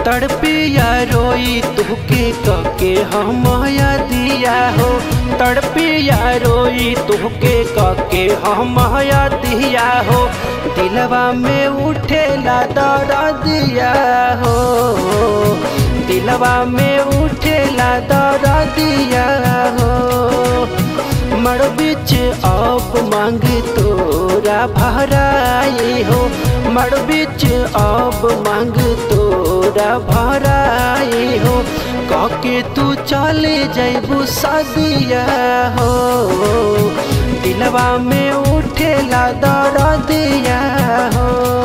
तड़पिया रोई तुहके कके हम दिया हो, तड़पिया रोई तुहके कके हम दिया हो, दिलवा में उठेला दर्दिया हो, दिलवा में उठेला दर्दिया हो। मड़ बिच अब मांग तोरा भराई हो, मड़ बिच अब मांग तोरा भराई हो, कके तू चले जैबू सदिया हो, दिलवा में उठेला दर्दिया हो।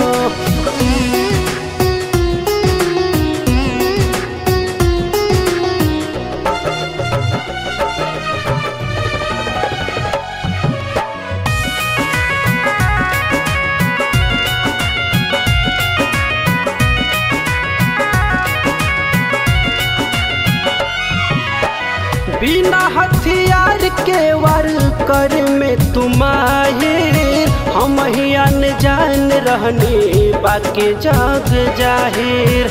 बिना हथियार के वार कर में तुम्हारे हम ही अनजान रहने बाकी जग जाहिर।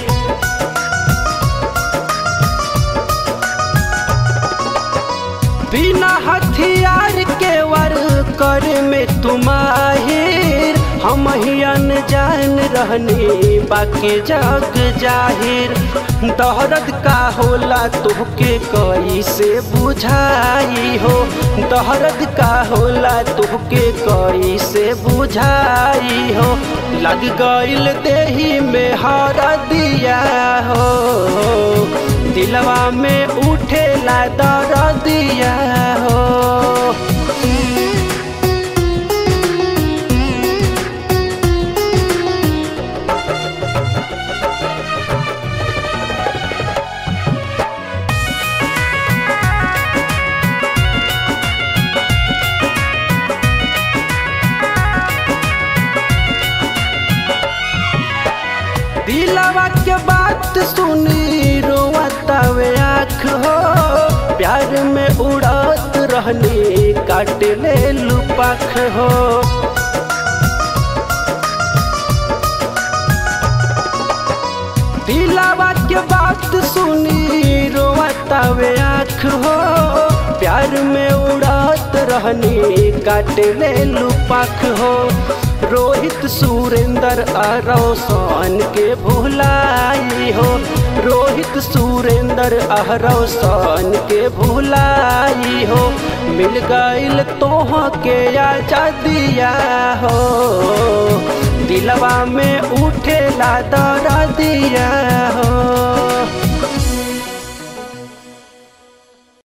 बिना हथियार के वार कर में तुम्हारे हम ही अनजान रहने बाकी जग जाहिर। दर्द का होला तुहके कैसे बुझाई हो, दर्द का होला तुहके कैसे बुझाई हो, लग गइल देही में हरदिया हो, दिलवा में उठेला दर्दिया हो। दिलवा के बात सुनी रोवतावे आँख हो, प्यार में उड़त रहने काट ले लुपाख हो। दिलवा के बात सुनी रोवतावे आँख हो, प्यार में उड़त रहने काट ले लुपाख हो। रोहित सुरेंद्र रोशन के भुलाई हो, रोहित सुरेंद्र रोशन के भुलाई हो, मिल गइल तोह के आजादिया हो, दिलवा में उठेला दर्दिया हो।